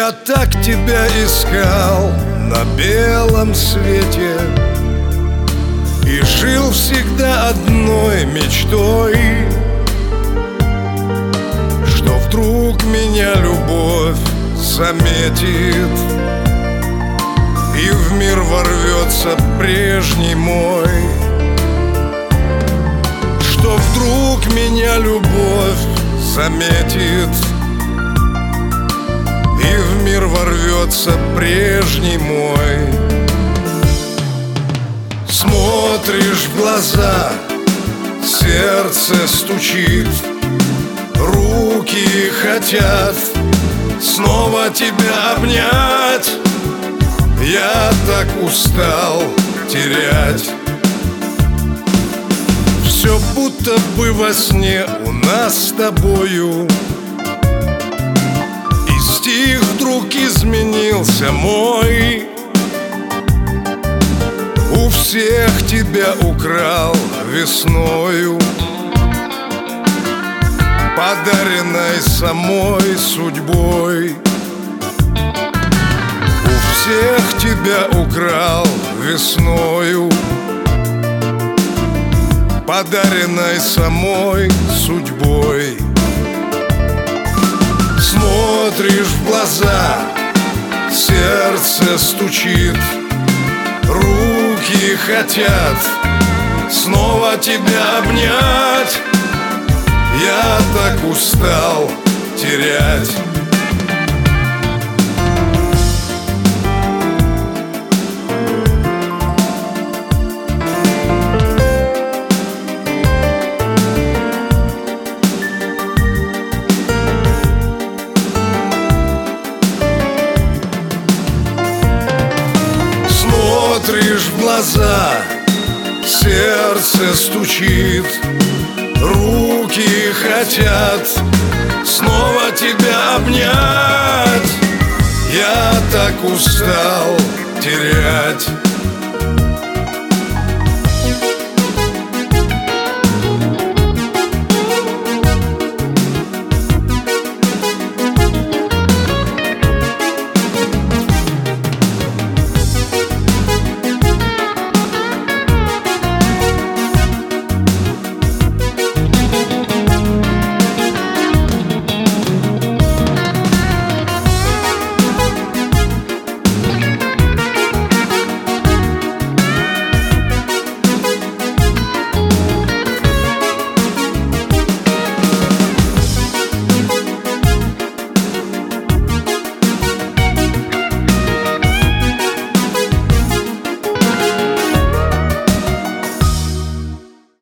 Я так тебя искал на белом свете и жил всегда одной мечтой, что вдруг меня любовь заметит и в мир ворвется прежний мой. Что вдруг меня любовь заметит и в мир ворвется прежний мой. Смотришь в глаза, сердце стучит, руки хотят снова тебя обнять. Я так устал терять. Все будто бы во сне у нас с тобою, и стих вдруг изменился мой. У всех тебя украл весною, подаренной самой судьбой. У всех тебя украл весною, подаренной самой судьбой. Смотришь в глаза, сердце стучит, руки хотят снова тебя обнять. Я так устал терять. Смотришь в глаза, сердце стучит, руки хотят снова тебя обнять. Я так устал терять.